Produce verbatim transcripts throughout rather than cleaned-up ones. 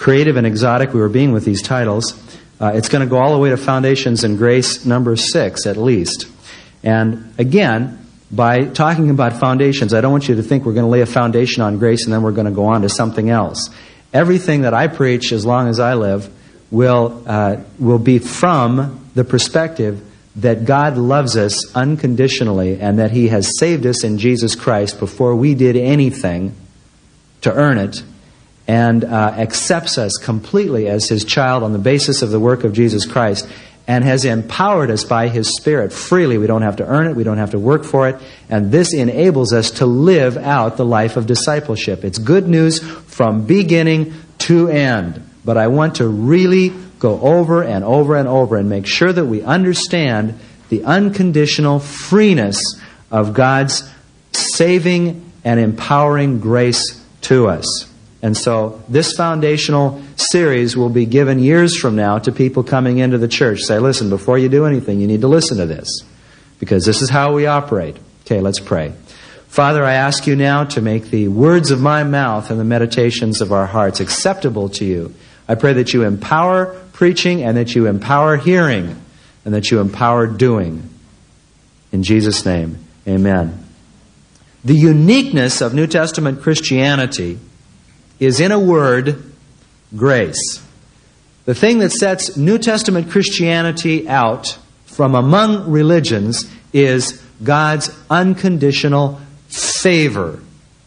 creative and exotic we were being with these titles. Uh, it's going to go all the way to Foundations in Grace number six at least. And again, by talking about foundations, I don't want you to think we're going to lay a foundation on grace and then we're going to go on to something else. Everything that I preach, as long as I live, will uh, will be from the perspective that God loves us unconditionally and that He has saved us in Jesus Christ before we did anything to earn it, and uh, accepts us completely as His child on the basis of the work of Jesus Christ, and has empowered us by His Spirit freely. We don't have to earn it. We don't have to work for it. And this enables us to live out the life of discipleship. It's good news from beginning to end. But I want to really go over and over and over and make sure that we understand the unconditional freeness of God's saving and empowering grace to us. And so this foundational series will be given years from now to people coming into the church. Say, listen, before you do anything, you need to listen to this, because this is how we operate. Okay, let's pray. Father, I ask you now to make the words of my mouth and the meditations of our hearts acceptable to you. I pray that you empower preaching and that you empower hearing and that you empower doing. In Jesus' name, amen. The uniqueness of New Testament Christianity is, in a word, grace. The thing that sets New Testament Christianity out from among religions is God's unconditional favor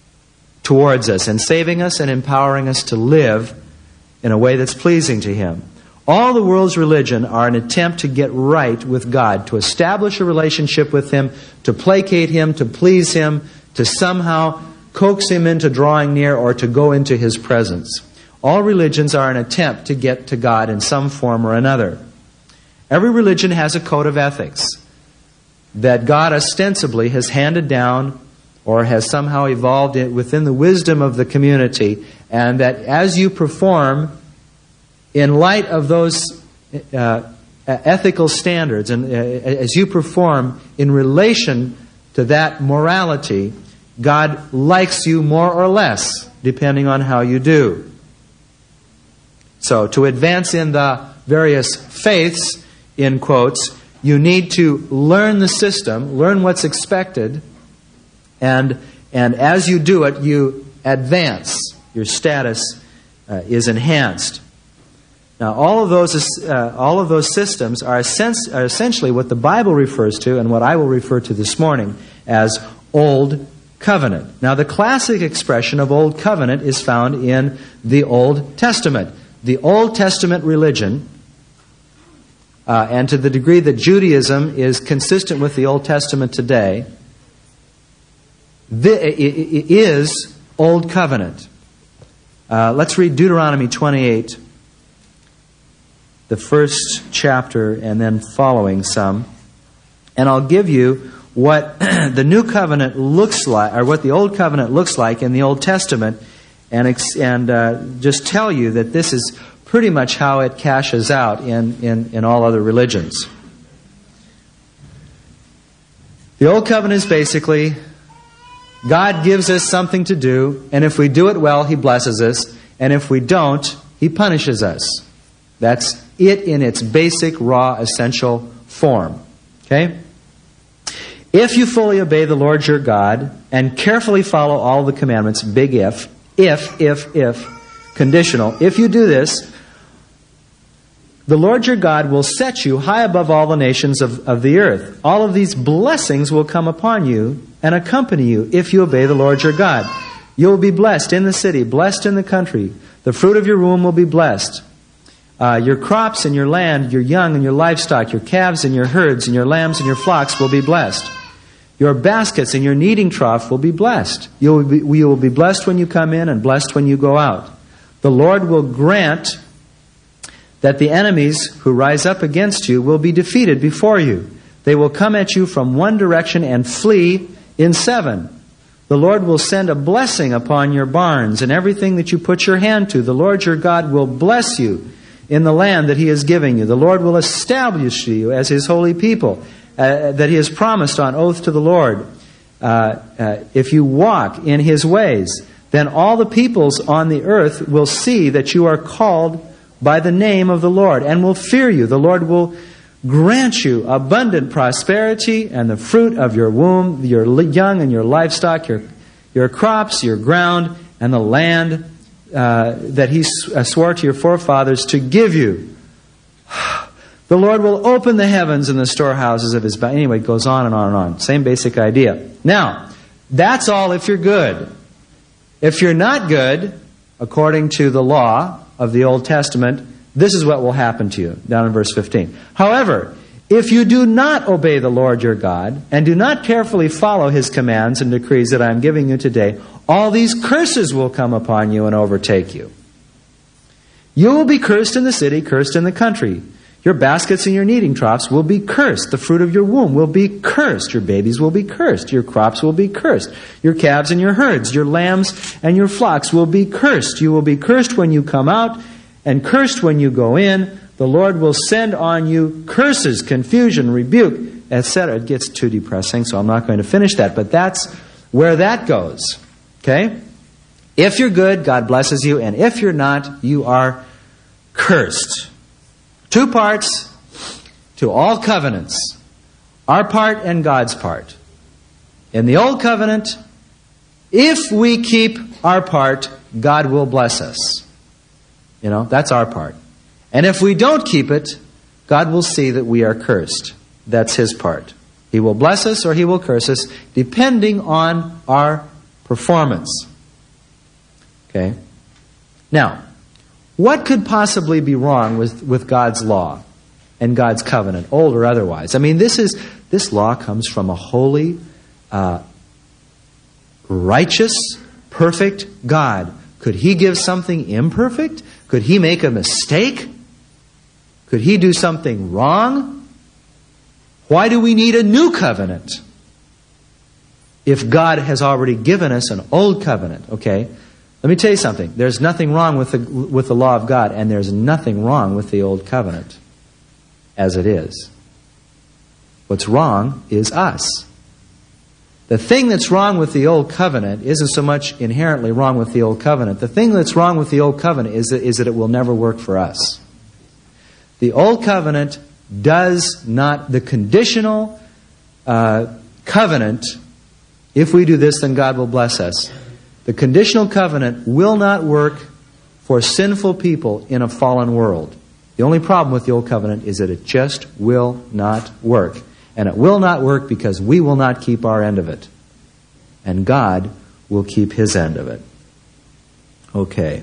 towards us and saving us and empowering us to live in a way that's pleasing to Him. All the world's religion are an attempt to get right with God, to establish a relationship with Him, to placate Him, to please Him, to somehow coax Him into drawing near or to go into His presence. All religions are an attempt to get to God in some form or another. Every religion has a code of ethics that God ostensibly has handed down or has somehow evolved it within the wisdom of the community, and that as you perform in light of those uh, ethical standards and uh, as you perform in relation to that morality, God likes you more or less, depending on how you do. So, to advance in the various faiths, in quotes, you need to learn the system, learn what's expected, and and as you do it, you advance. Your status uh, is enhanced. Now, all of those uh, all of those systems are, essence, are essentially what the Bible refers to, and what I will refer to this morning as Old Covenant. Now, the classic expression of Old Covenant is found in the Old Testament. The Old Testament religion, uh, and to the degree that Judaism is consistent with the Old Testament today, the, is Old Covenant. Uh, let's read Deuteronomy twenty-eight, the first chapter, and then following some. And I'll give you what the New Covenant looks like, or what the Old Covenant looks like in the Old Testament, and ex- and uh, just tell you that this is pretty much how it cashes out in, in, in all other religions. The Old Covenant is basically, God gives us something to do, and if we do it well, He blesses us, and if we don't, He punishes us. That's it in its basic, raw, essential form. Okay? If you fully obey the Lord your God and carefully follow all the commandments, big if, if, if, if, conditional, if you do this, the Lord your God will set you high above all the nations of, of the earth. All of these blessings will come upon you and accompany you if you obey the Lord your God. You will be blessed in the city, blessed in the country. The fruit of your womb will be blessed. Uh, your crops and your land, your young and your livestock, your calves and your herds and your lambs and your flocks will be blessed. Your baskets and your kneading trough will be blessed. You will be, you will be blessed when you come in and blessed when you go out. The Lord will grant that the enemies who rise up against you will be defeated before you. They will come at you from one direction and flee in seven. The Lord will send a blessing upon your barns and everything that you put your hand to. The Lord your God will bless you in the land that He is giving you. The Lord will establish you as His holy people, uh, that He has promised on oath to the Lord. Uh, uh, if you walk in His ways, then all the peoples on the earth will see that you are called by the name of the Lord and will fear you. The Lord will grant you abundant prosperity and the fruit of your womb, your young and your livestock, your, your crops, your ground, and the land uh, that He swore to your forefathers to give you. The Lord will open the heavens and the storehouses of His bounty. Anyway, it goes on and on and on. Same basic idea. Now, that's all if you're good. If you're not good, according to the law of the Old Testament, this is what will happen to you, down in verse fifteen. However, if you do not obey the Lord your God, and do not carefully follow His commands and decrees that I am giving you today, all these curses will come upon you and overtake you. You will be cursed in the city, cursed in the country. Your baskets and your kneading troughs will be cursed. The fruit of your womb will be cursed. Your babies will be cursed. Your crops will be cursed. Your calves and your herds, your lambs and your flocks will be cursed. You will be cursed when you come out and cursed when you go in. The Lord will send on you curses, confusion, rebuke, et cetera. It gets too depressing, so I'm not going to finish that. But that's where that goes. Okay? If you're good, God blesses you. And if you're not, you are cursed. Two parts to all covenants. Our part and God's part. In the Old Covenant, if we keep our part, God will bless us. You know, that's our part. And if we don't keep it, God will see that we are cursed. That's His part. He will bless us or He will curse us, depending on our performance. Okay? Now, what could possibly be wrong with, with God's law and God's covenant, old or otherwise? I mean, this is this law comes from a holy, uh, righteous, perfect God. Could He give something imperfect? Could He make a mistake? Could He do something wrong? Why do we need a new covenant if God has already given us an old covenant? Okay? Let me tell you something. There's nothing wrong with the, with the law of God, and there's nothing wrong with the old covenant as it is. What's wrong is us. The thing that's wrong with the old covenant isn't so much inherently wrong with the old covenant. The thing that's wrong with the old covenant is that, is that it will never work for us. The old covenant does not, the conditional uh, covenant, if we do this, then God will bless us. The conditional covenant will not work for sinful people in a fallen world. The only problem with the old covenant is that it just will not work. And it will not work because we will not keep our end of it. And God will keep His end of it. Okay.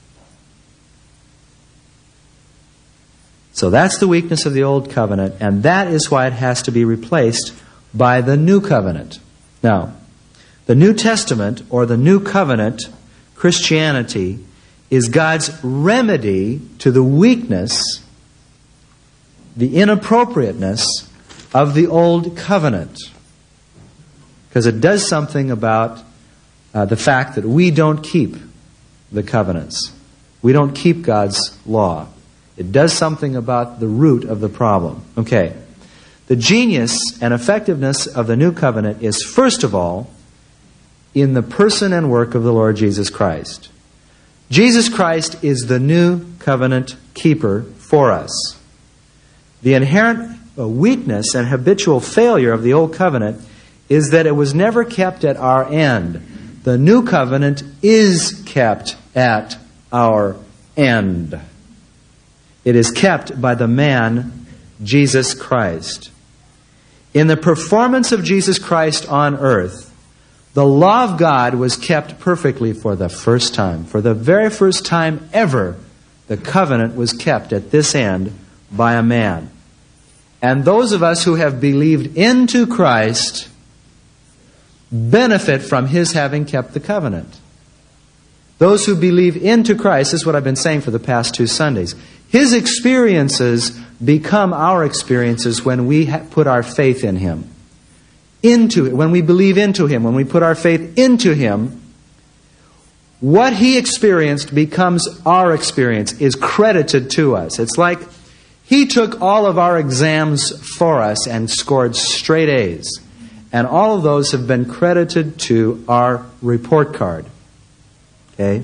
So that's the weakness of the old covenant, and that is why it has to be replaced by the new covenant. Now, the New Testament, or the New Covenant, Christianity, is God's remedy to the weakness, the inappropriateness of the Old Covenant. Because it does something about uh, the fact that we don't keep the covenants. We don't keep God's law. It does something about the root of the problem. Okay. The genius and effectiveness of the New Covenant is, first of all, in the person and work of the Lord Jesus Christ. Jesus Christ is the new covenant keeper for us. The inherent weakness and habitual failure of the old covenant is that it was never kept at our end. The new covenant is kept at our end. It is kept by the man, Jesus Christ. In the performance of Jesus Christ on earth, the law of God was kept perfectly for the first time. For the very first time ever, the covenant was kept at this end by a man. And those of us who have believed into Christ benefit from His having kept the covenant. Those who believe into Christ, this is what I've been saying for the past two Sundays. His experiences become our experiences when we ha- put our faith in Him. Into it, when we believe into Him, when we put our faith into Him, what He experienced becomes our experience, is credited to us. It's like He took all of our exams for us and scored straight A's. And all of those have been credited to our report card. Okay?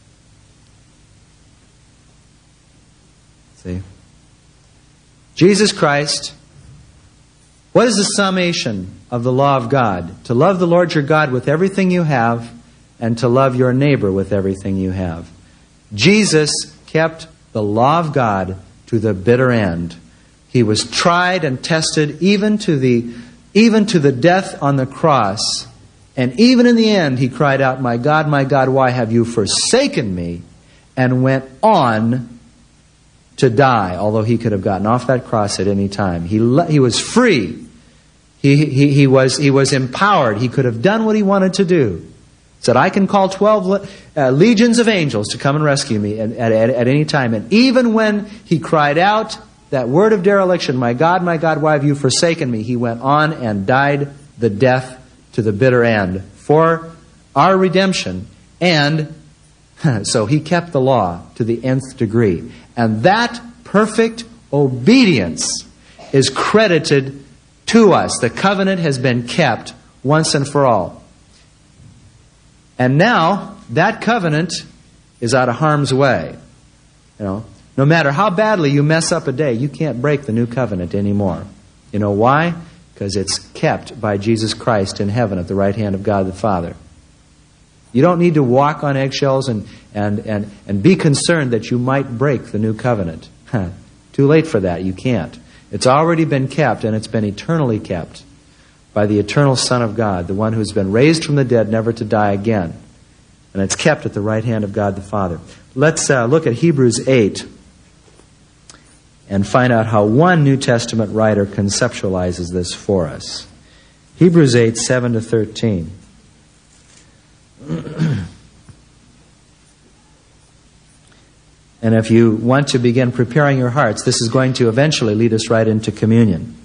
See? Jesus Christ, what is the summation of the law of God? To love the Lord your God with everything you have, and to love your neighbor with everything you have. Jesus kept the law of God to the bitter end. He was tried and tested even to the even to the death on the cross. And even in the end, he cried out, "My God, my God, why have you forsaken me?" And went on to die, although he could have gotten off that cross at any time. He le- he was free. He, he, he, was, he was empowered. He could have done what he wanted to do. He said, I can call twelve le- uh, legions of angels to come and rescue me at, at, at any time. And even when he cried out that word of dereliction, "My God, my God, why have you forsaken me?" he went on and died the death to the bitter end for our redemption. And so he kept the law to the nth degree. And that perfect obedience is credited to us. The covenant has been kept once and for all. And now that covenant is out of harm's way. You know, no matter how badly you mess up a day, you can't break the new covenant anymore. You know why? Because it's kept by Jesus Christ in heaven at the right hand of God the Father. You don't need to walk on eggshells and, and, and, and be concerned that you might break the new covenant. Too late for that. You can't. It's already been kept, and it's been eternally kept by the eternal Son of God, the one who's been raised from the dead, never to die again. And it's kept at the right hand of God the Father. Let's uh, look at Hebrews eight and find out how one New Testament writer conceptualizes this for us. Hebrews eight, seven to thirteen. And if you want to begin preparing your hearts, this is going to eventually lead us right into communion.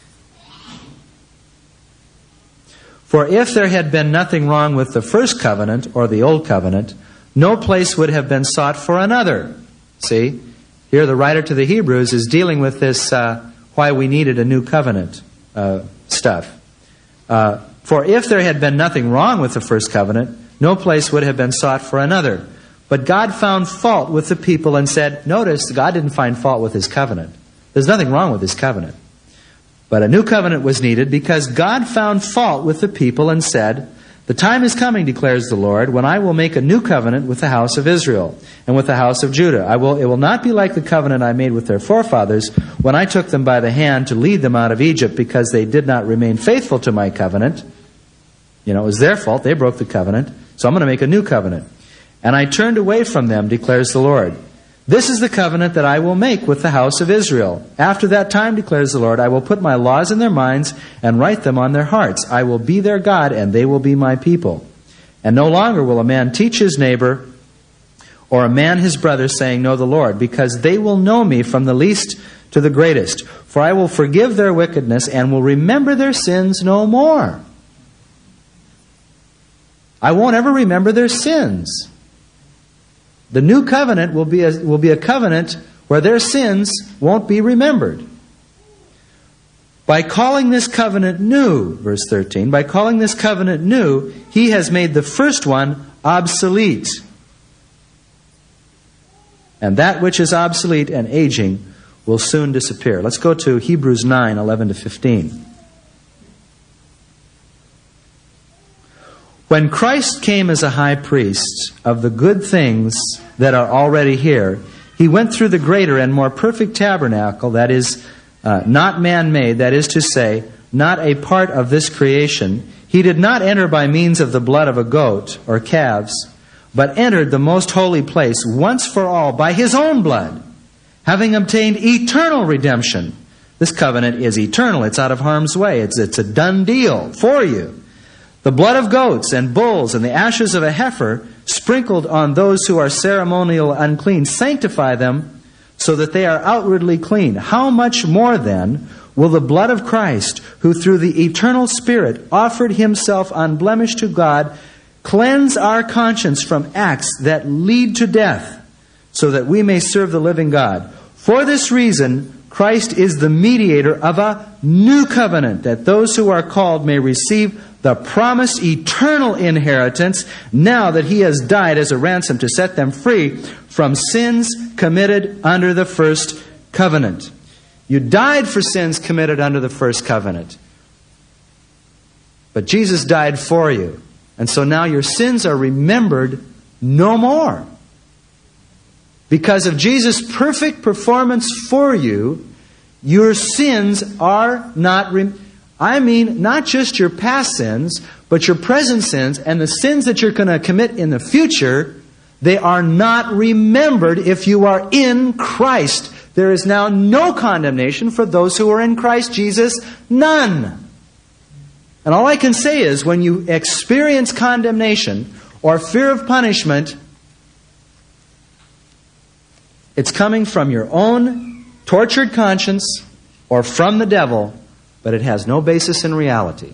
For if there had been nothing wrong with the first covenant or the old covenant, no place would have been sought for another. See, here the writer to the Hebrews is dealing with this uh, why we needed a new covenant uh, stuff. Uh, For if there had been nothing wrong with the first covenant, no place would have been sought for another. But God found fault with the people and said, notice, God didn't find fault with His covenant. There's nothing wrong with His covenant. But a new covenant was needed because God found fault with the people and said, the time is coming, declares the Lord, when I will make a new covenant with the house of Israel and with the house of Judah. I will, it will not be like the covenant I made with their forefathers when I took them by the hand to lead them out of Egypt, because they did not remain faithful to my covenant. You know, it was their fault. They broke the covenant. So I'm going to make a new covenant. And I turned away from them, declares the Lord. This is the covenant that I will make with the house of Israel. After that time, declares the Lord, I will put my laws in their minds and write them on their hearts. I will be their God, and they will be my people. And no longer will a man teach his neighbor or a man his brother, saying, know the Lord, because they will know me from the least to the greatest. For I will forgive their wickedness and will remember their sins no more. I won't ever remember their sins. The new covenant will be a, will be a covenant where their sins won't be remembered. By calling this covenant new, verse thirteen, by calling this covenant new, He has made the first one obsolete. And that which is obsolete and aging will soon disappear. Let's go to Hebrews nine, eleven to fifteen. When Christ came as a high priest of the good things that are already here, He went through the greater and more perfect tabernacle, that is, uh, not man-made, that is to say, not a part of this creation. He did not enter by means of the blood of a goat or calves, but entered the most holy place once for all by His own blood, having obtained eternal redemption. This covenant is eternal. It's out of harm's way. It's, it's a done deal for you. The blood of goats and bulls and the ashes of a heifer sprinkled on those who are ceremonial unclean sanctify them so that they are outwardly clean. How much more then will the blood of Christ, who through the eternal Spirit offered Himself unblemished to God, cleanse our conscience from acts that lead to death, so that we may serve the living God? For this reason, Christ is the mediator of a new covenant, that those who are called may receive the promised eternal inheritance, now that He has died as a ransom to set them free from sins committed under the first covenant. You died for sins committed under the first covenant. But Jesus died for you. And so now your sins are remembered no more. Because of Jesus' perfect performance for you, your sins are not remembered. I mean, not just your past sins, but your present sins and the sins that you're going to commit in the future, they are not remembered if you are in Christ. There is now no condemnation for those who are in Christ Jesus, none. And all I can say is, when you experience condemnation or fear of punishment, it's coming from your own tortured conscience or from the devil, but it has no basis in reality.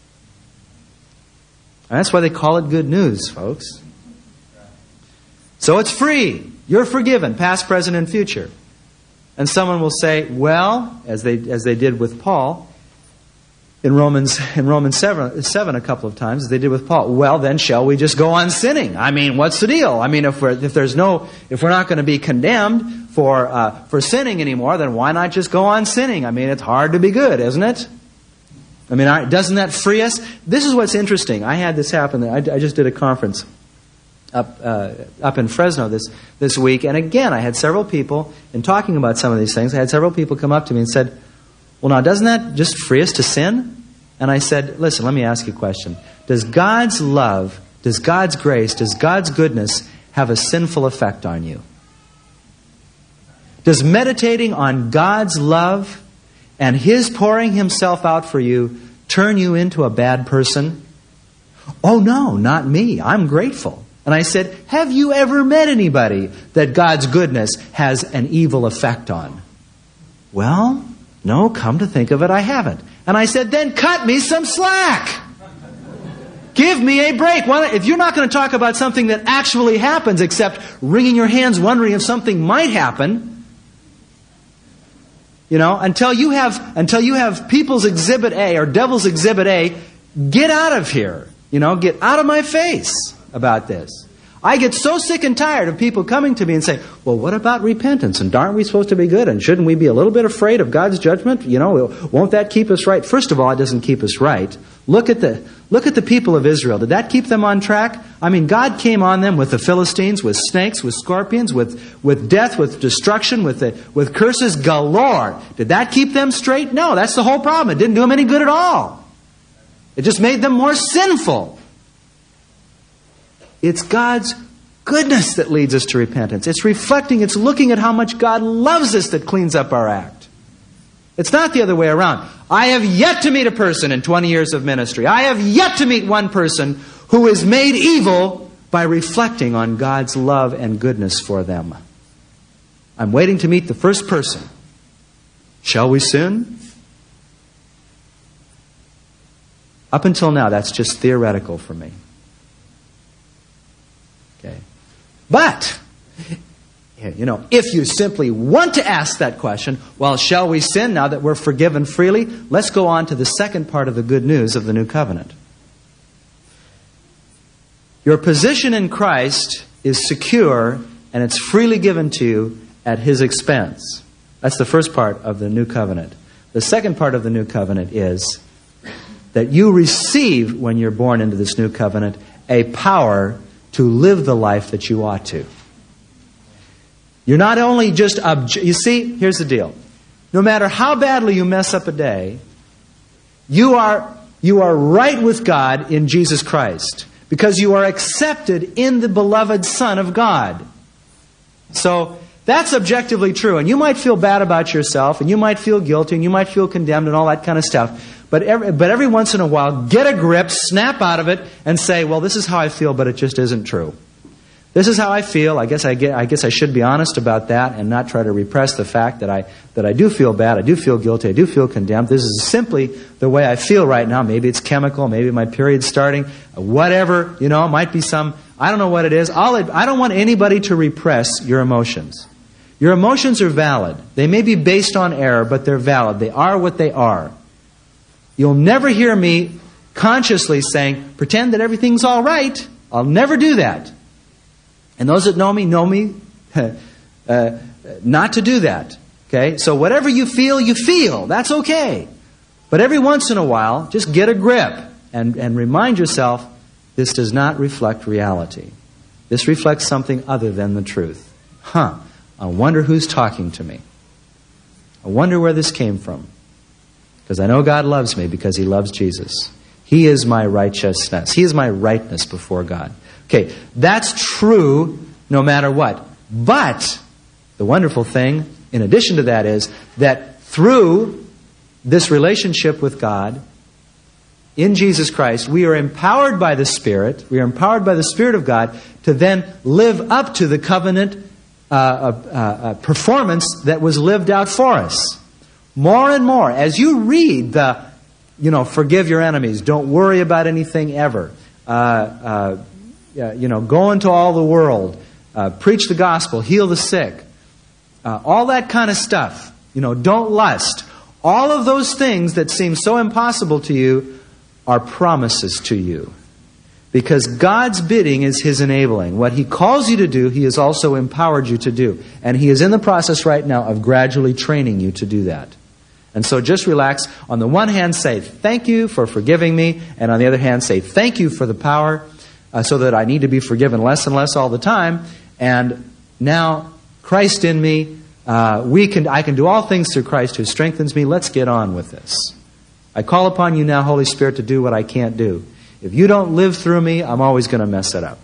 And that's why they call it good news, folks. So it's free. You're forgiven, past, present, and future. And someone will say, well, as they as they did with Paul, in Romans in Romans seven, seven a couple of times, as they did with Paul, well, then shall we just go on sinning? I mean, what's the deal? I mean, if we're if there's no if we're not going to be condemned for uh, for sinning anymore, then why not just go on sinning? I mean, it's hard to be good, isn't it? I mean, doesn't that free us? This is what's interesting. I had this happen. I, I just did a conference up uh, up in Fresno this this week, and again, I had several people, in talking about some of these things, I had several people come up to me and said, well, now, doesn't that just free us to sin? And I said, listen, let me ask you a question. Does God's love, does God's grace, does God's goodness have a sinful effect on you? Does meditating on God's love and His pouring Himself out for you turn you into a bad person? Oh, no, not me. I'm grateful. And I said, have you ever met anybody that God's goodness has an evil effect on? Well, no, come to think of it, I haven't. And I said, then cut me some slack. Give me a break. Why, if you're not going to talk about something that actually happens, except wringing your hands wondering if something might happen, you know, until you have until you have People's Exhibit A or Devil's Exhibit A, get out of here. You know, get out of my face about this. I get so sick and tired of people coming to me and saying, well, what about repentance? And aren't we supposed to be good? And shouldn't we be a little bit afraid of God's judgment? You know, won't that keep us right? First of all, it doesn't keep us right. Look at the look at the people of Israel. Did that keep them on track? I mean, God came on them with the Philistines, with snakes, with scorpions, with, with death, with destruction, with the, with curses galore. Did that keep them straight? No, that's the whole problem. It didn't do them any good at all. It just made them more sinful. It's God's goodness that leads us to repentance. It's reflecting, it's looking at how much God loves us that cleans up our act. It's not the other way around. I have yet to meet a person in twenty years of ministry. I have yet to meet one person who is made evil by reflecting on God's love and goodness for them. I'm waiting to meet the first person. Shall we sin? Up until now, that's just theoretical for me. Okay. But, you know, if you simply want to ask that question, well, shall we sin now that we're forgiven freely? Let's go on to the second part of the good news of the new covenant. Your position in Christ is secure and it's freely given to you at His expense. That's the first part of the new covenant. The second part of the new covenant is that you receive, when you're born into this new covenant, a power to live the life that you ought to. You're not only just... Obje- you see, here's the deal. No matter how badly you mess up a day, you are, you are right with God in Jesus Christ because you are accepted in the beloved Son of God. So that's objectively true. And you might feel bad about yourself, and you might feel guilty, and you might feel condemned and all that kind of stuff. But every, but every once in a while, get a grip, snap out of it, and say, well, this is how I feel, but it just isn't true. This is how I feel. I guess I, get, I guess I should be honest about that and not try to repress the fact that I, that I do feel bad, I do feel guilty, I do feel condemned. This is simply the way I feel right now. Maybe it's chemical, maybe my period's starting, whatever, you know, it might be some, I don't know what it is. I'll, I don't want anybody to repress your emotions. Your emotions are valid. They may be based on error, but they're valid. They are what they are. You'll never hear me consciously saying, pretend that everything's all right. I'll never do that. And those that know me, know me uh, not to do that. Okay? So whatever you feel, you feel. That's okay. But every once in a while, just get a grip and, and remind yourself, this does not reflect reality. This reflects something other than the truth. Huh. I wonder who's talking to me. I wonder where this came from. Because I know God loves me because He loves Jesus. He is my righteousness. He is my rightness before God. Okay, that's true no matter what. But the wonderful thing, in addition to that, is that through this relationship with God, in Jesus Christ, we are empowered by the Spirit, we are empowered by the Spirit of God to then live up to the covenant uh, uh, uh, performance that was lived out for us. More and more, as you read the, you know, forgive your enemies, don't worry about anything ever, uh, uh, you know, go into all the world, uh, preach the gospel, heal the sick, uh, all that kind of stuff, you know, don't lust. All of those things that seem so impossible to you are promises to you. Because God's bidding is His enabling. What He calls you to do, He has also empowered you to do. And He is in the process right now of gradually training you to do that. And so just relax. On the one hand, say, thank you for forgiving me. And on the other hand, say, thank you for the power uh, so that I need to be forgiven less and less all the time. And now, Christ in me, uh, we can, I can do all things through Christ who strengthens me. Let's get on with this. I call upon you now, Holy Spirit, to do what I can't do. If you don't live through me, I'm always going to mess it up.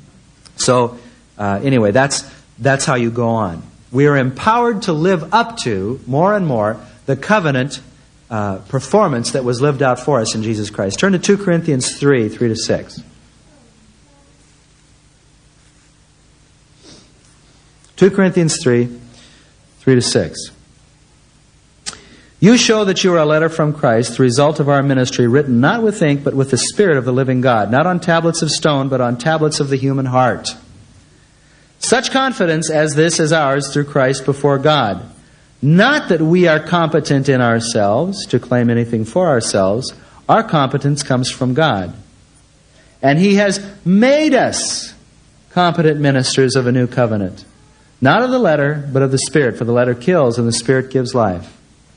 So, uh, anyway, that's, that's how you go on. We are empowered to live up to, more and more, the covenant uh, performance that was lived out for us in Jesus Christ. Turn to two Corinthians three, three to six. two Corinthians three, three to six. You show that you are a letter from Christ, the result of our ministry, written not with ink, but with the Spirit of the living God, not on tablets of stone, but on tablets of the human heart. Such confidence as this is ours through Christ before God. Not that we are competent in ourselves to claim anything for ourselves. Our competence comes from God. And He has made us competent ministers of a new covenant. Not of the letter, but of the Spirit. For the letter kills and the Spirit gives life.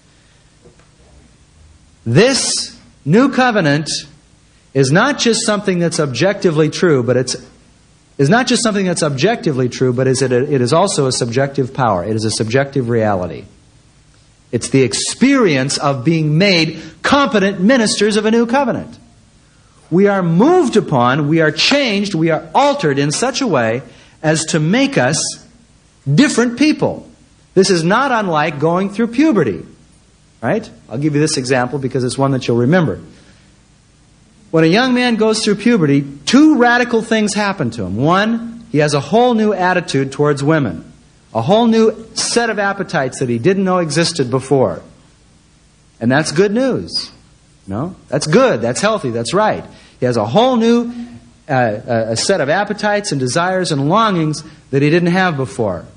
This new covenant is not just something that's objectively true, but it's is not just something that's objectively true, but is it, a, it is also a subjective power. It is a subjective reality. It's the experience of being made competent ministers of a new covenant. We are moved upon, we are changed, we are altered in such a way as to make us different people. This is not unlike going through puberty. Right? I'll give you this example because it's one that you'll remember. When a young man goes through puberty, two radical things happen to him. One, he has a whole new attitude towards women. A whole new set of appetites that he didn't know existed before. And that's good news. No? That's good. That's healthy. That's right. He has a whole new uh, a set of appetites and desires and longings that he didn't have before.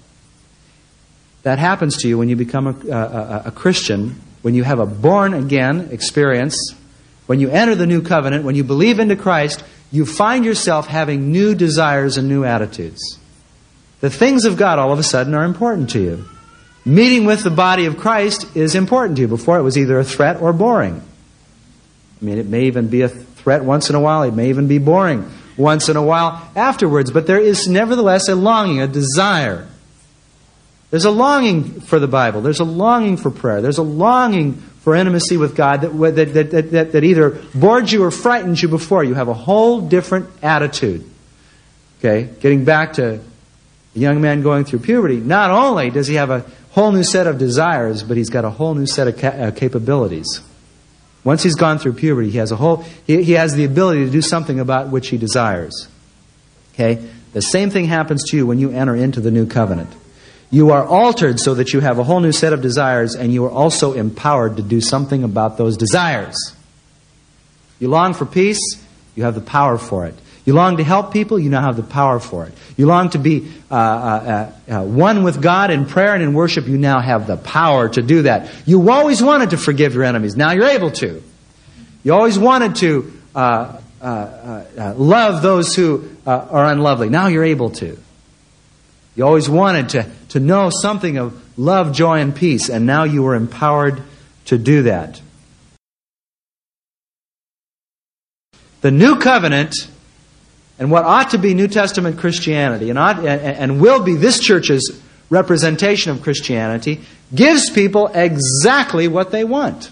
That happens to you when you become a, a, a Christian, when you have a born-again experience, when you enter the new covenant, when you believe into Christ, you find yourself having new desires and new attitudes. The things of God all of a sudden are important to you. Meeting with the body of Christ is important to you. Before it was either a threat or boring. I mean, it may even be a threat once in a while. It may even be boring once in a while afterwards. But there is nevertheless a longing, a desire. There's a longing for the Bible. There's a longing for prayer. There's a longing for intimacy with God that, that, that, that, that either bored you or frightened you before. You have a whole different attitude. Okay? Getting back to the young man going through puberty, not only does he have a whole new set of desires, but he's got a whole new set of ca- uh, capabilities. Once he's gone through puberty, he has a whole he, he has the ability to do something about which he desires. Okay? The same thing happens to you when you enter into the new covenant. You are altered so that you have a whole new set of desires, and you are also empowered to do something about those desires. You long for peace, you have the power for it. You long to help people, you now have the power for it. You long to be uh, uh, uh, one with God in prayer and in worship, you now have the power to do that. You always wanted to forgive your enemies, now you're able to. You always wanted to uh, uh, uh, uh, uh, love those who uh, are unlovely. Now you're able to. You always wanted to, to know something of love, joy, and peace, and now you are empowered to do that. The new covenant, and what ought to be New Testament Christianity, and, ought, and, and will be this church's representation of Christianity, gives people exactly what they want.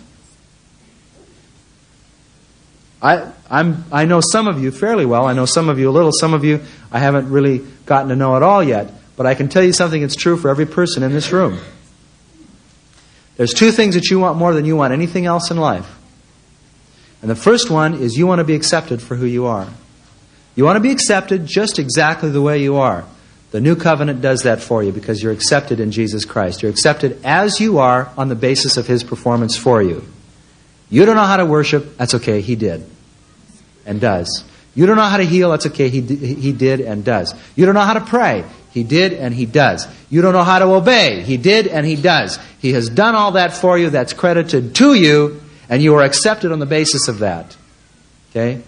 I, I'm, I know some of you fairly well. I know some of you a little. Some of you I haven't really gotten to know at all yet. But I can tell you something that's true for every person in this room. There's two things that you want more than you want anything else in life. And the first one is you want to be accepted for who you are. You want to be accepted just exactly the way you are. The new covenant does that for you because you're accepted in Jesus Christ. You're accepted as you are on the basis of His performance for you. You don't know how to worship, that's okay, He did and does. You don't know how to heal, that's okay, He, he did and does. You don't know how to pray, He did and He does. You don't know how to obey, He did and He does. He has done all that for you, that's credited to you, and you are accepted on the basis of that. Okay?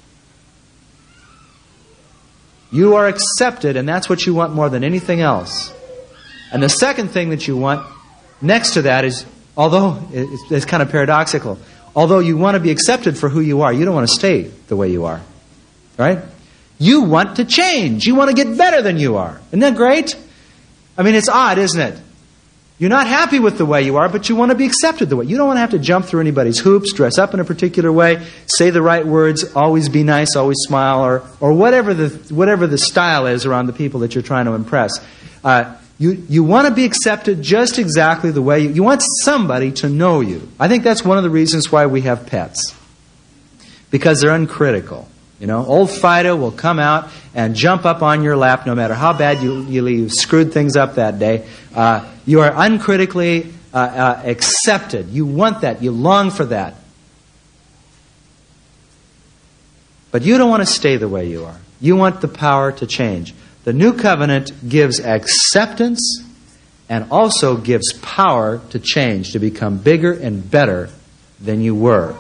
You are accepted, and that's what you want more than anything else. And the second thing that you want next to that is, although it's, it's kind of paradoxical, although you want to be accepted for who you are, you don't want to stay the way you are. Right? You want to change. You want to get better than you are. Isn't that great? I mean, it's odd, isn't it? You're not happy with the way you are, but you want to be accepted the way. You don't want to have to jump through anybody's hoops, dress up in a particular way, say the right words, always be nice, always smile, or or whatever the whatever the style is around the people that you're trying to impress. Uh, you you want to be accepted just exactly the way you. You want somebody to know you. I think that's one of the reasons why we have pets, because they're uncritical. You know, old Fido will come out and jump up on your lap no matter how bad you, you, you screwed things up that day. Uh, you are uncritically uh, uh, accepted. You want that. You long for that. But you don't want to stay the way you are. You want the power to change. The new covenant gives acceptance and also gives power to change, to become bigger and better than you were.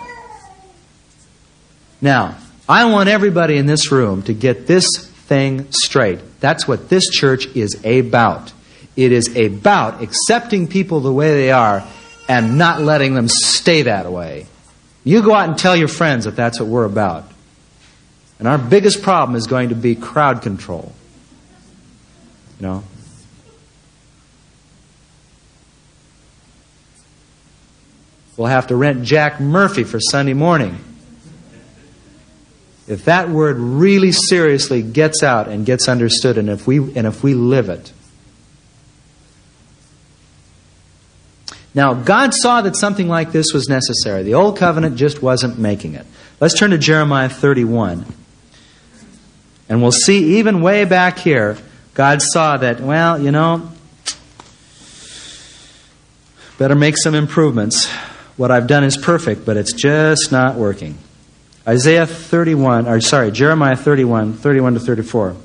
Now, I want everybody in this room to get this thing straight. That's what this church is about. It is about accepting people the way they are and not letting them stay that way. You go out and tell your friends that that's what we're about. And our biggest problem is going to be crowd control. You know? We'll have to rent Jack Murphy for Sunday morning. If that word really seriously gets out and gets understood, and if we and if we live it. Now, God saw that something like this was necessary. The old covenant just wasn't making it. Let's turn to Jeremiah thirty-one. And we'll see even way back here, God saw that, well, you know, better make some improvements. What I've done is perfect, but it's just not working. Isaiah thirty-one, or sorry, Jeremiah thirty-one, thirty-one to thirty-four.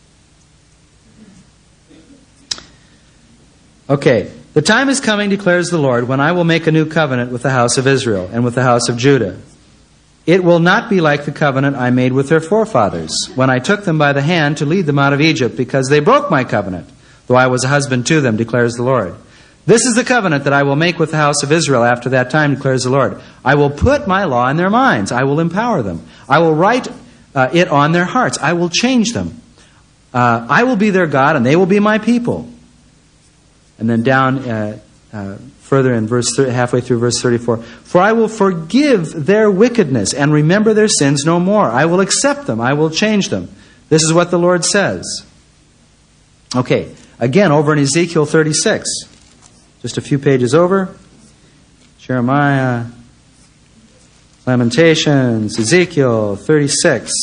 Okay, the time is coming, declares the Lord, when I will make a new covenant with the house of Israel and with the house of Judah. It will not be like the covenant I made with their forefathers, when I took them by the hand to lead them out of Egypt, because they broke my covenant, though I was a husband to them, declares the Lord. This is the covenant that I will make with the house of Israel after that time, declares the Lord. I will put my law in their minds. I will empower them. I will write uh, it on their hearts. I will change them. Uh, I will be their God, and they will be my people. And then down uh, uh, further in verse thirty, halfway through verse thirty-four. For I will forgive their wickedness and remember their sins no more. I will accept them. I will change them. This is what the Lord says. Okay, again, over in Ezekiel thirty-six. Just a few pages over. Jeremiah, Lamentations, Ezekiel thirty-six.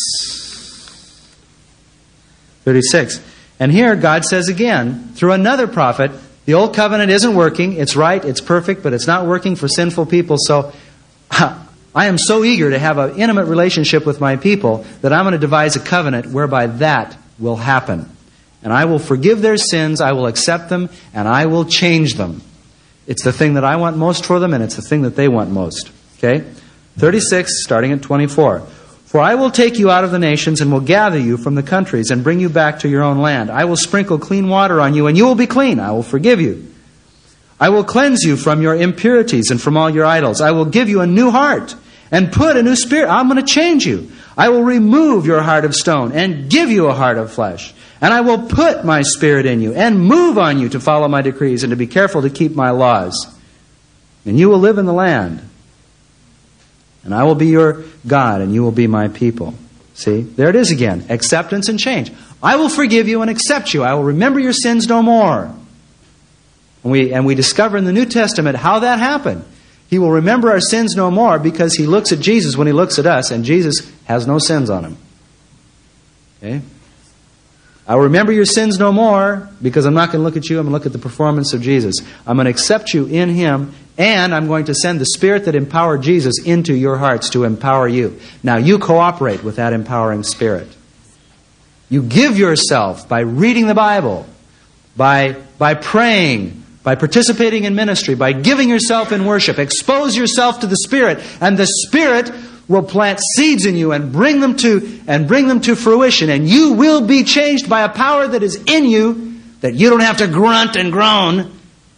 thirty-six. And here God says again, through another prophet, the old covenant isn't working. It's right, it's perfect, but it's not working for sinful people. So I am so eager to have an intimate relationship with my people that I'm going to devise a covenant whereby that will happen. And I will forgive their sins, I will accept them, and I will change them. It's the thing that I want most for them, and it's the thing that they want most. Okay? thirty-six, starting at twenty-four. For I will take you out of the nations and will gather you from the countries and bring you back to your own land. I will sprinkle clean water on you and you will be clean. I will forgive you. I will cleanse you from your impurities and from all your idols. I will give you a new heart and put a new spirit. I'm going to change you. I will remove your heart of stone and give you a heart of flesh. And I will put my spirit in you and move on you to follow my decrees and to be careful to keep my laws. And you will live in the land. And I will be your God and you will be my people. See, there it is again. Acceptance and change. I will forgive you and accept you. I will remember your sins no more. And we, and we discover in the New Testament how that happened. He will remember our sins no more because He looks at Jesus when He looks at us, and Jesus has no sins on Him. Okay? I will remember your sins no more because I'm not going to look at you. I'm going to look at the performance of Jesus. I'm going to accept you in Him, and I'm going to send the Spirit that empowered Jesus into your hearts to empower you. Now you cooperate with that empowering Spirit. You give yourself by reading the Bible, by, by praying, by participating in ministry, by giving yourself in worship. Expose yourself to the Spirit, and the Spirit will plant seeds in you and bring them to and bring them to fruition, and you will be changed by a power that is in you that you don't have to grunt and groan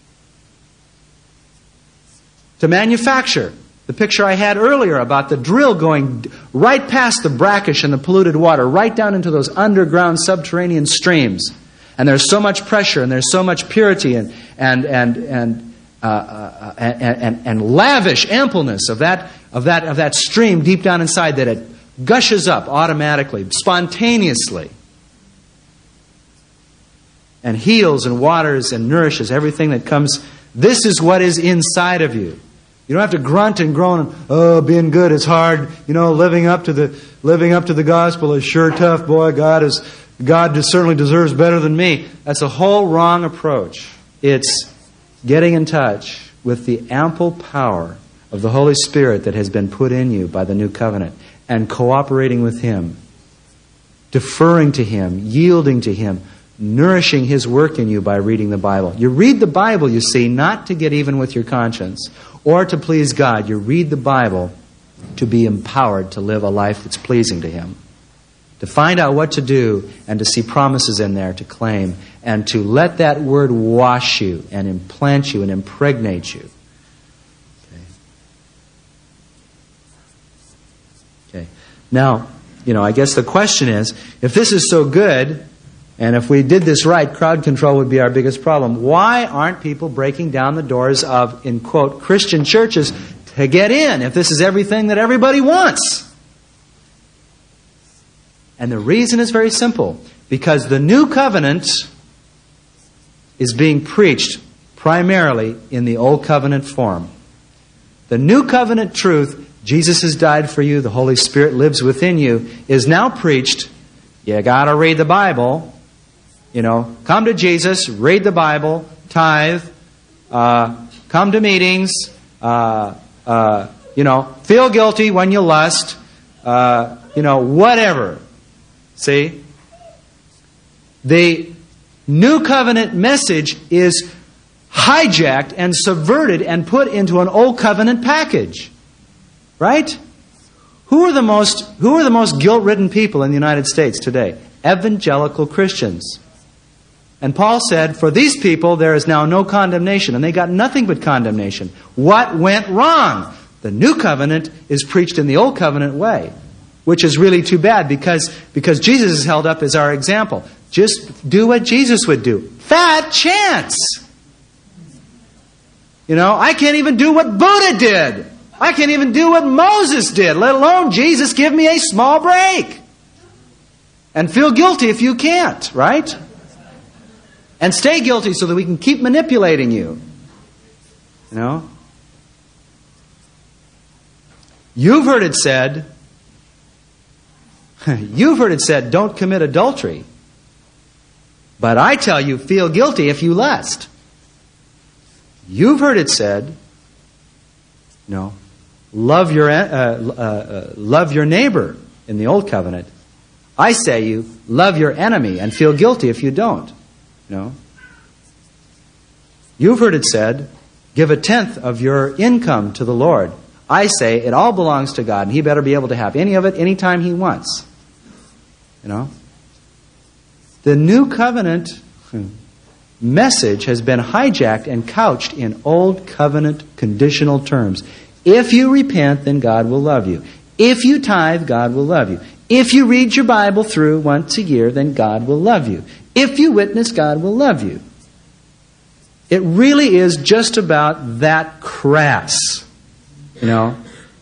to manufacture. The picture I had earlier about the drill going right past the brackish and the polluted water, right down into those underground subterranean streams. And there's so much pressure, and there's so much purity and and and and uh, uh, and, and, and lavish ampleness of that of that of that stream deep down inside that it gushes up automatically, spontaneously, and heals and waters and nourishes everything that comes. This is what is inside of you. You don't have to grunt and groan. Oh, being good is hard. You know, living up to the living up to the gospel is sure tough. Boy, God is. God certainly deserves better than me. That's a whole wrong approach. It's getting in touch with the ample power of the Holy Spirit that has been put in you by the new covenant and cooperating with Him, deferring to Him, yielding to Him, nourishing His work in you by reading the Bible. You read the Bible, you see, not to get even with your conscience or to please God. You read the Bible to be empowered to live a life that's pleasing to Him. To find out what to do and to see promises in there to claim and to let that word wash you and implant you and impregnate you. Okay. Okay. Now, you know, I guess the question is, if this is so good, and if we did this right, crowd control would be our biggest problem. Why aren't people breaking down the doors of, in quote, Christian churches to get in if this is everything that everybody wants? And the reason is very simple. Because the new covenant is being preached primarily in the old covenant form. The new covenant truth, Jesus has died for you, the Holy Spirit lives within you, is now preached. You got to read the Bible. You know, come to Jesus, read the Bible, tithe, uh, come to meetings, uh, uh, you know, feel guilty when you lust, uh, you know, whatever. See? The new covenant message is hijacked and subverted and put into an old covenant package. Right? Who are the most who are the most guilt-ridden people in the United States today? Evangelical Christians. And Paul said, for these people there is now no condemnation, and they got nothing but condemnation. What went wrong? The new covenant is preached in the old covenant way. Which is really too bad because, because Jesus is held up as our example. Just do what Jesus would do. Fat chance! You know, I can't even do what Buddha did. I can't even do what Moses did, let alone Jesus, give me a small break. And feel guilty if you can't, right? And stay guilty so that we can keep manipulating you. You know? You've heard it said... You've heard it said, don't commit adultery. But I tell you, feel guilty if you lust. You've heard it said, no, love your, uh, uh, uh, love your neighbor in the old covenant. I say you, love your enemy and feel guilty if you don't. No. You've heard it said, give a tenth of your income to the Lord. I say it all belongs to God, and he better be able to have any of it anytime he wants. You know? The new covenant message has been hijacked and couched in old covenant conditional terms. If you repent, then God will love you. If you tithe, God will love you. If you read your Bible through once a year, then God will love you. If you witness, God will love you. It really is just about that crass. You know?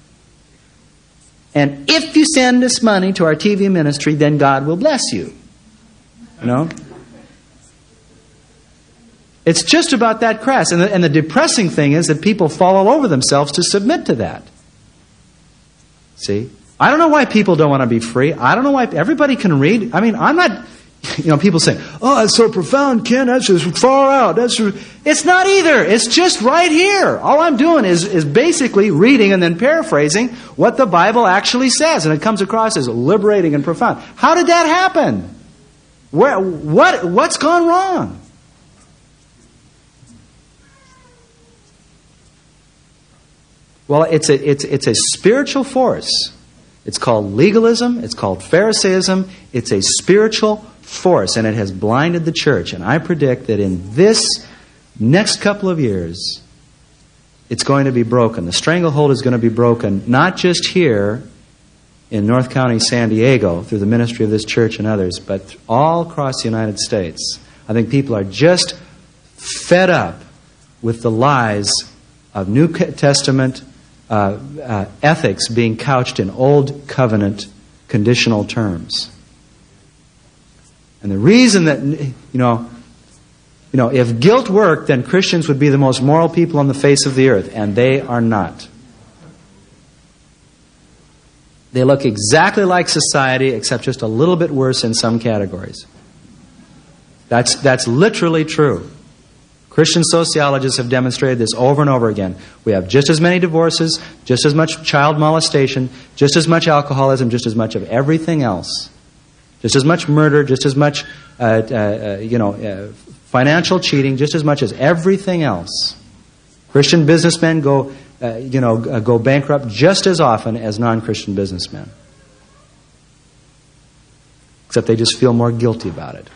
And if you send us money to our T V ministry, then God will bless you. You know? It's just about that crass. And the, and the depressing thing is that people fall all over themselves to submit to that. See? I don't know why people don't want to be free. I don't know why everybody can read. I mean, I'm not... You know, people say, oh, that's so profound, Ken. That's just far out. That's just... It's not either. It's just right here. All I'm doing is, is basically reading and then paraphrasing what the Bible actually says. And it comes across as liberating and profound. How did that happen? Where, what, what's gone wrong? Well, it's a, it's, it's a spiritual force. It's called legalism. It's called Pharisaism. It's a spiritual force, and it has blinded the church. And I predict that in this next couple of years, it's going to be broken. The stranglehold is going to be broken, not just here in North County, San Diego, through the ministry of this church and others, but all across the United States. I think people are just fed up with the lies of New Testament uh, uh, ethics being couched in Old Covenant conditional terms. And the reason that, you know, you know, if guilt worked, then Christians would be the most moral people on the face of the earth, and they are not. They look exactly like society, except just a little bit worse in some categories. That's, that's literally true. Christian sociologists have demonstrated this over and over again. We have just as many divorces, just as much child molestation, just as much alcoholism, just as much of everything else. Just as much murder, just as much, uh, uh, you know, uh, financial cheating, just as much as everything else. Christian businessmen go, uh, you know, uh, go bankrupt just as often as non-Christian businessmen. Except they just feel more guilty about it.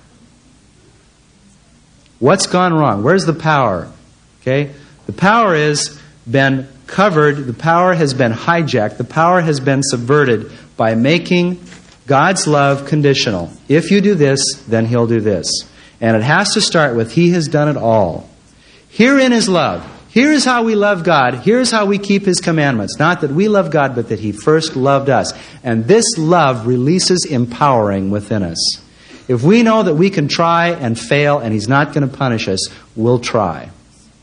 What's gone wrong? Where's the power? Okay, the power has been covered. The power has been hijacked. The power has been subverted by making God's love conditional. If you do this, then He'll do this. And it has to start with He has done it all. Herein is love. Here is how we love God. Here's how we keep His commandments. Not that we love God, but that He first loved us. And this love releases empowering within us. If we know that we can try and fail and He's not going to punish us, we'll try.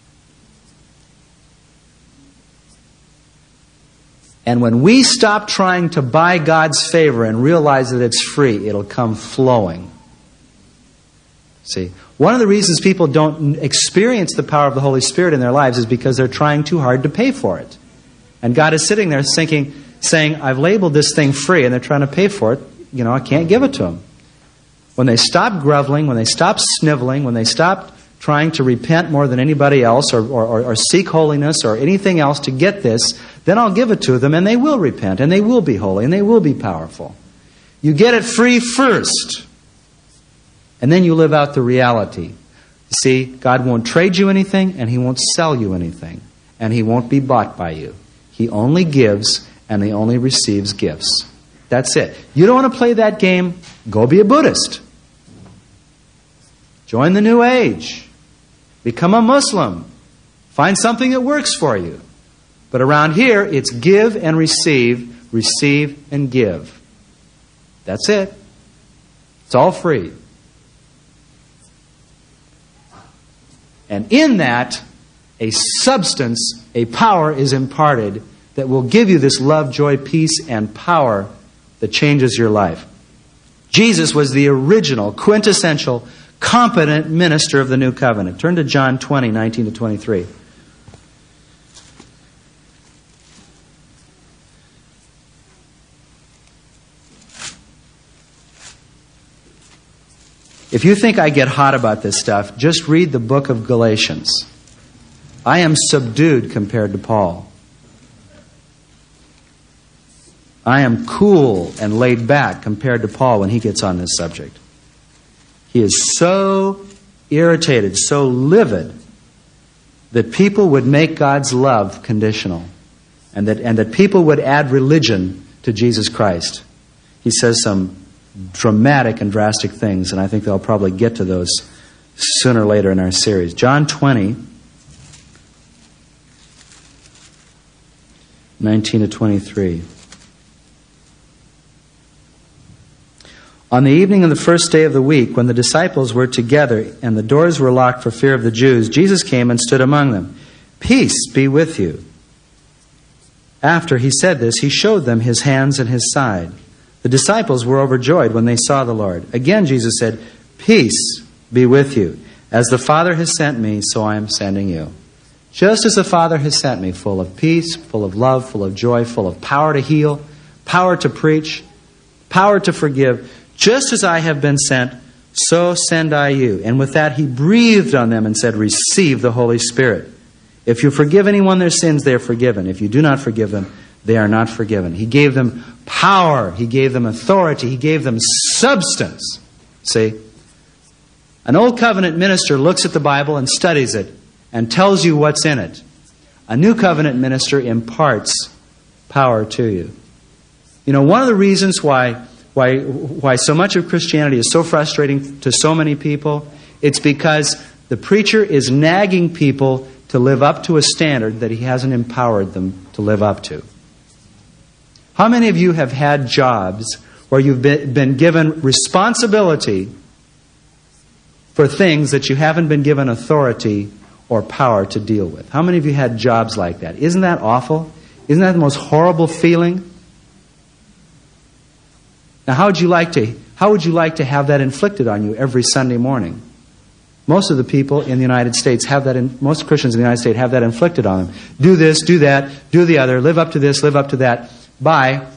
And when we stop trying to buy God's favor and realize that it's free, it'll come flowing. See, one of the reasons people don't experience the power of the Holy Spirit in their lives is because they're trying too hard to pay for it. And God is sitting there thinking, saying, I've labeled this thing free, and they're trying to pay for it. You know, I can't give it to them. When they stop groveling, when they stop sniveling, when they stop trying to repent more than anybody else or, or, or seek holiness or anything else to get this, then I'll give it to them and they will repent and they will be holy and they will be powerful. You get it free first. And then you live out the reality. You see, God won't trade you anything and He won't sell you anything. And He won't be bought by you. He only gives and He only receives gifts. That's it. You don't want to play that game? Go be a Buddhist. Join the New Age. Become a Muslim. Find something that works for you. But around here, it's give and receive, receive and give. That's it. It's all free. And in that, a substance, a power is imparted that will give you this love, joy, peace, and power that changes your life. Jesus was the original, quintessential, competent minister of the New Covenant. Turn to John twenty, nineteen to twenty-three. If you think I get hot about this stuff, just read the book of Galatians. I am subdued compared to Paul. I am cool and laid back compared to Paul when he gets on this subject. He is so irritated, so livid, that people would make God's love conditional, and that, and that people would add religion to Jesus Christ. He says some dramatic and drastic things, and I think they'll probably get to those sooner or later in our series. John twenty, nineteen to twenty-three. On the evening of the first day of the week, when the disciples were together and the doors were locked for fear of the Jews, Jesus came and stood among them. Peace be with you. After he said this, he showed them his hands and his side. The disciples were overjoyed when they saw the Lord. Again Jesus said, Peace be with you. As the Father has sent me, so I am sending you. Just as the Father has sent me, full of peace, full of love, full of joy, full of power to heal, power to preach, power to forgive, just as I have been sent, so send I you. And with that he breathed on them and said, Receive the Holy Spirit. If you forgive anyone their sins, they are forgiven. If you do not forgive them, they are not forgiven. He gave them power. He gave them authority. He gave them substance. See? An old covenant minister looks at the Bible and studies it and tells you what's in it. A new covenant minister imparts power to you. You know, one of the reasons why Why, why so much of Christianity is so frustrating to so many people, it's because the preacher is nagging people to live up to a standard that he hasn't empowered them to live up to. How many of you have had jobs where you've been, been given responsibility for things that you haven't been given authority or power to deal with? How many of you had jobs like that? Isn't that awful? Isn't that the most horrible feeling? Now, how would you like to how would you like to have that inflicted on you every Sunday morning? Most of the people in the United States have that. In, most Christians in the United States have that inflicted on them. Do this, do that, do the other. Live up to this, live up to that. By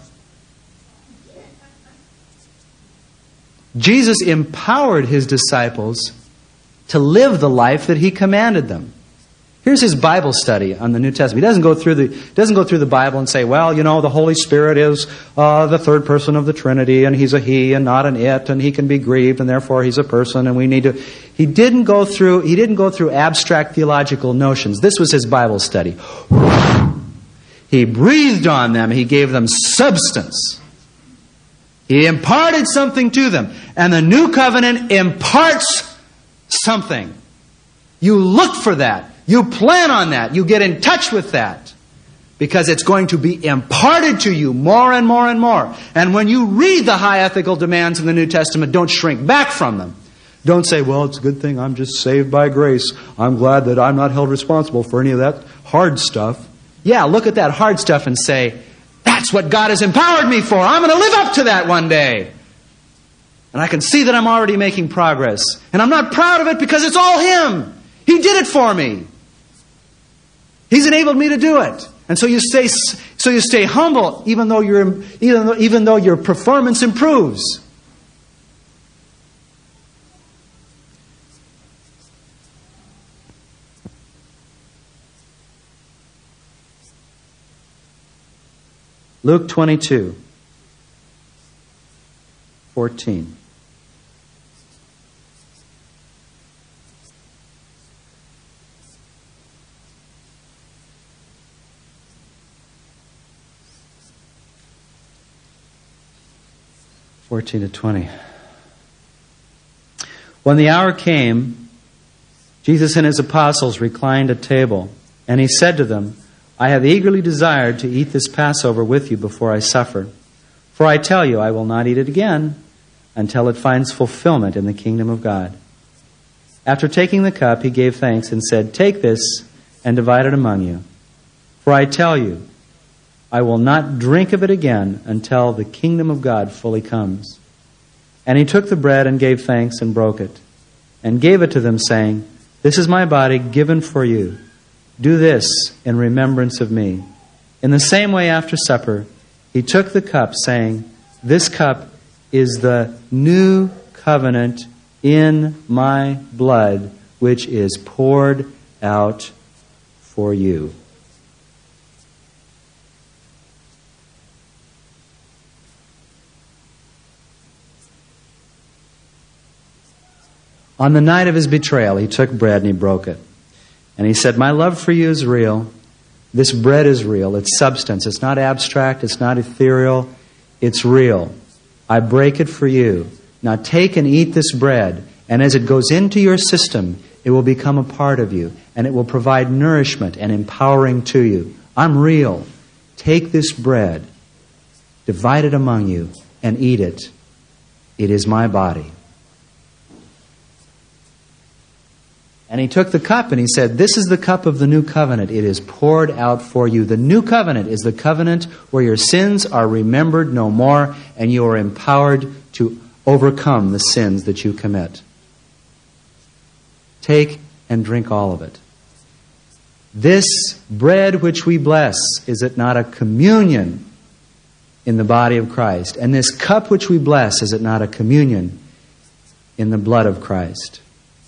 Jesus empowered his disciples to live the life that he commanded them. Here's his Bible study on the New Testament. He doesn't go through the doesn't go through the Bible and say, well, you know, the Holy Spirit is uh, the third person of the Trinity, and he's a he and not an it, and he can be grieved, and therefore he's a person, and we need to. He didn't go through. He didn't go through abstract theological notions. This was his Bible study. He breathed on them. He gave them substance. He imparted something to them, and the new covenant imparts something. You look for that. You plan on that. You get in touch with that. Because it's going to be imparted to you more and more and more. And when you read the high ethical demands in the New Testament, don't shrink back from them. Don't say, well, it's a good thing I'm just saved by grace. I'm glad that I'm not held responsible for any of that hard stuff. Yeah, look at that hard stuff and say, that's what God has empowered me for. I'm going to live up to that one day. And I can see that I'm already making progress. And I'm not proud of it because it's all Him. He did it for me. He's enabled me to do it. And so you stay, so you stay humble, even though your, even though, even though your performance improves. Luke twenty-two, fourteen. fourteen to twenty. When the hour came, Jesus and his apostles reclined at table, and he said to them, I have eagerly desired to eat this Passover with you before I suffer. For I tell you, I will not eat it again until it finds fulfillment in the kingdom of God. After taking the cup, he gave thanks and said, Take this and divide it among you. For I tell you, I will not drink of it again until the kingdom of God fully comes. And he took the bread and gave thanks and broke it, and gave it to them, saying, This is my body given for you. Do this in remembrance of me. In the same way, after supper, he took the cup, saying, This cup is the new covenant in my blood, which is poured out for you. On the night of his betrayal, he took bread and he broke it. And he said, my love for you is real. This bread is real. It's substance. It's not abstract. It's not ethereal. It's real. I break it for you. Now take and eat this bread. And as it goes into your system, it will become a part of you. And it will provide nourishment and empowering to you. I'm real. Take this bread, divide it among you, and eat it. It is my body. And he took the cup and he said, this is the cup of the new covenant. It is poured out for you. The new covenant is the covenant where your sins are remembered no more and you are empowered to overcome the sins that you commit. Take and drink all of it. This bread which we bless, is it not a communion in the body of Christ? And this cup which we bless, is it not a communion in the blood of Christ?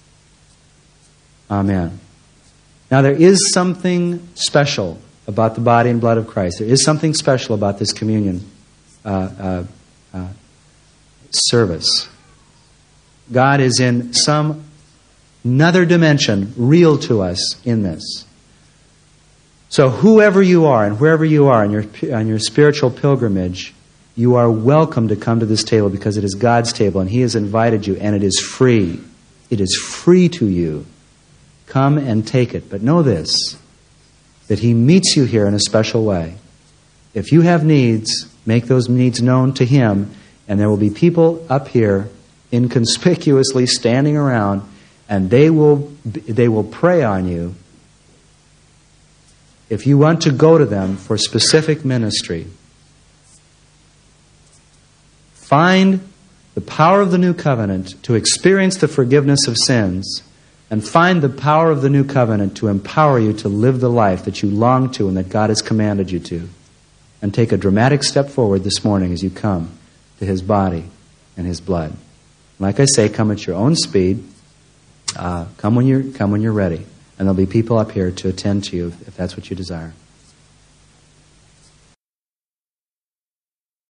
Amen. Now there is something special about the body and blood of Christ. There is something special about this communion uh, uh, uh, service. God is in some another dimension real to us in this. So whoever you are and wherever you are on your, on your spiritual pilgrimage, you are welcome to come to this table because it is God's table and He has invited you and it is free. It is free to you. Come and take it. But know this, that He meets you here in a special way. If you have needs, make those needs known to Him, and there will be people up here inconspicuously standing around, and they will they will pray on you if you want to go to them for specific ministry. Find the power of the new covenant to experience the forgiveness of sins, and find the power of the new covenant to empower you to live the life that you long to and that God has commanded you to. And take a dramatic step forward this morning as you come to His body and His blood. Like I say, come at your own speed. Uh, come when you're come when you're ready. And there'll be people up here to attend to you if, if that's what you desire.